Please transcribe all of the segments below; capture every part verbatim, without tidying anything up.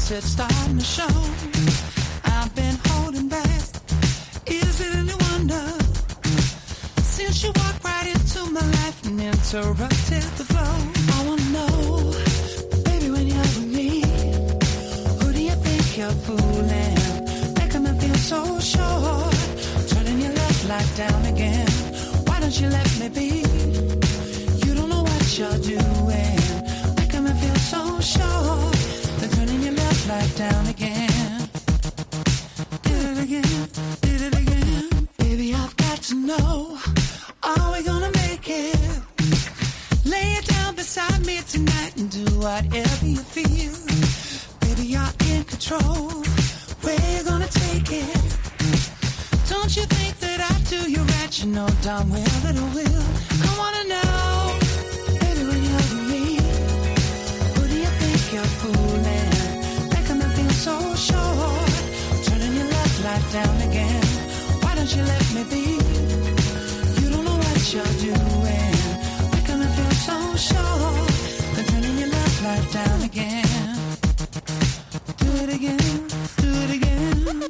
it's starting to show. I've been holding back. Is it any wonder? Since you walked right into my life and interrupted the flow. I wanna know, baby, when you're with me, who do you think you're fooling? Making me feel so sure. Turning your love light down again. Why don't you let me be? You don't know what you're doing. Making me feel so sure. Then turning your love light down again. Did it again, did it again. Baby, I've got to know, are we gonna make it? Lay it down beside me tonight and do whatever you feel. Baby, you're in control. Where you gonna take it? Don't you think that I do you right? You know darn well that I will. I wanna know, baby, when you're with me, who do you think you're fooling? Making me feel so sure. Turning your love light down again. Why don't you let me be? You don't know what you're doing. Making me feel so sure. Then turning your love light down again. Do it again, do it again.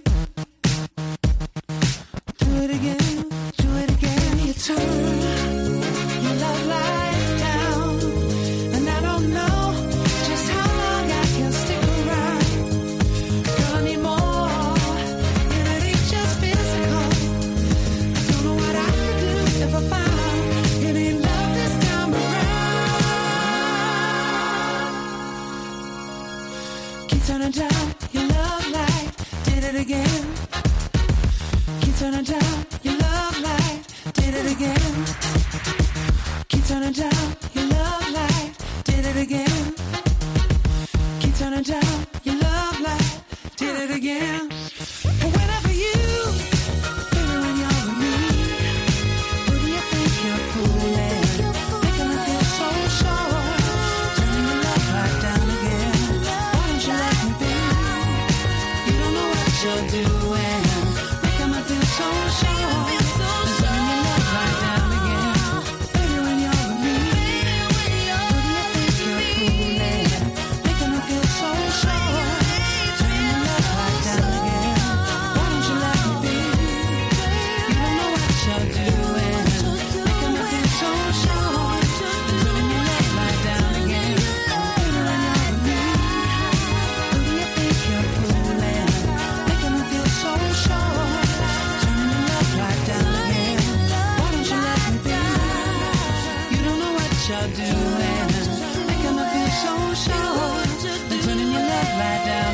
Do it again, do it again. You turn your love light down, and I don't know just how long I can stick around. Girl, I need more, and it ain't just physical. I don't know what I could do if I found it ain't love this time around. Keep turning down your love light, did it again. Keep turning down your love light, did it again. Keep turning down your love light, did it again. Keep turning down your love light, did it again. Whenever you, baby, when you're with me, who do you think you're fooling? Making me feel so sure. Turning your love light down again. Why don't you let me be? You don't know what you're doing. So sure, and turning your love right down again. Baby, when you're with me, who do you think you're fooling? Making me feel so sure. Turning your love right down again. Why don't you let me be? You don't know what you're doing. Making me feel so sure. And turning your love right down again. Baby, when you're with me, who do you think you're fooling? Making me feel so sure. You're doing, making me feel so sure. Then turning your love light down.